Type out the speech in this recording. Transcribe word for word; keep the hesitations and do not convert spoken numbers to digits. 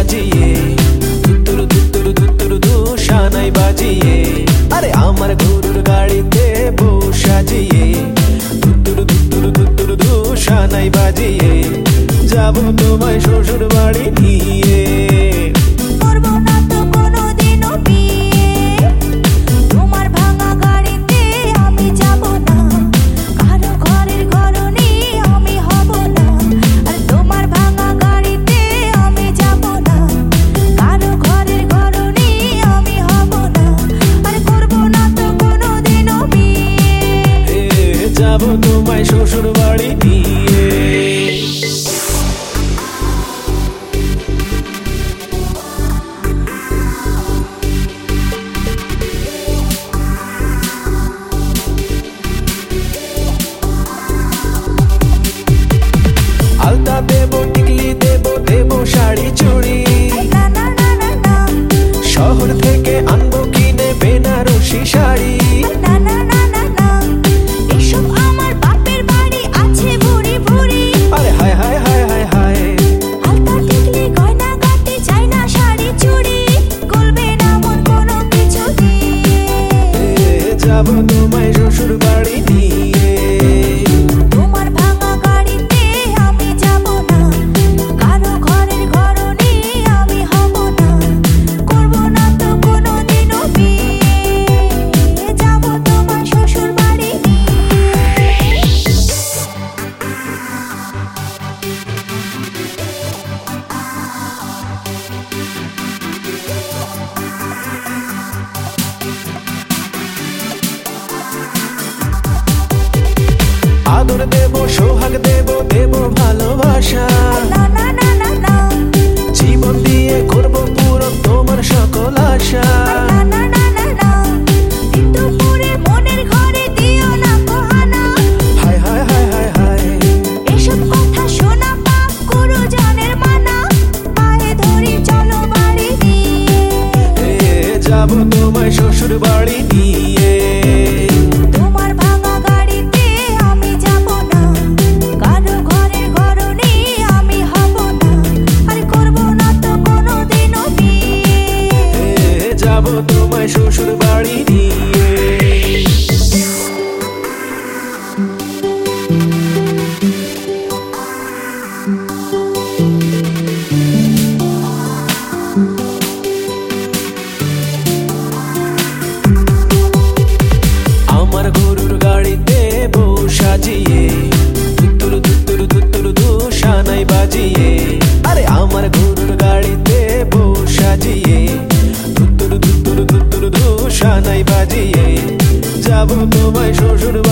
সাজিয়ে, ধুত্তুরু ধুত্তুরু ধুত্তুরু ধু সানাই বাজিয়ে, আরে আমার গরুর গাড়িতে বউ সাজিয়ে, ধুত্তুরু ধুত্তুরু ধুত্তুরু ধু সানাই বাজিয়ে, যাবো তোমায় শ্বশুর বাড়ি নিয়ে। যাবো তোমায় শ্বশুর বাড়ি নিয়ে। আলতা দেবো, টিকলি দেবো, দেবো শাড়ি চুড়ি, শহর থেকে আনবো কিনে বেনারসি শাড়ি। যাবো তোমায় শ্বশুর বাড়ি নিয়ে। তোমার ভাঙা গাড়িতে আমি যাব না, কারো ঘরের ঘরনি আমি হব না, করব না তো কোনোদিনও বিয়ে, যাব তোমার শ্বশুর বাড়ি আদর দেবো, সোহাগ দেবো, দেবো ভালোবাসা, জীবন দিয়ে করবো পূরণ তোমার সকল আশা। মনের ঘরে দিও না কহানা, হায় হায় হায় হায় হায়, এসব কথা শোনা পাপ গুরুজনের মানা, পায়ে ধরি চলো বাড়ি নিয়ে। যাবো তোমায় শ্বশুর বাড়ি নিয়ে। তোমার ভাঙা গাড়িতে আমি যাব না, কারো ঘরের ঘরনি আমি হব না, আর করব না তো কোনোদিনও বিয়ে, যাবো তোমায় শ্বশুর বাড়ি নিয়ে। আমার গরুর গাড়িতে বউ সাজিয়ে, ধুত্তুরু ধুত্তুরু ধুত্তুরু ধু সানাই বাজিয়ে, আরে আমার গরুর গাড়িতে বউ সাজিয়ে, ধুত্তুরু ধুত্তুরু ধুত্তুরু ধু সানাই বাজিয়ে, যাবো তোমায় শ্বশুর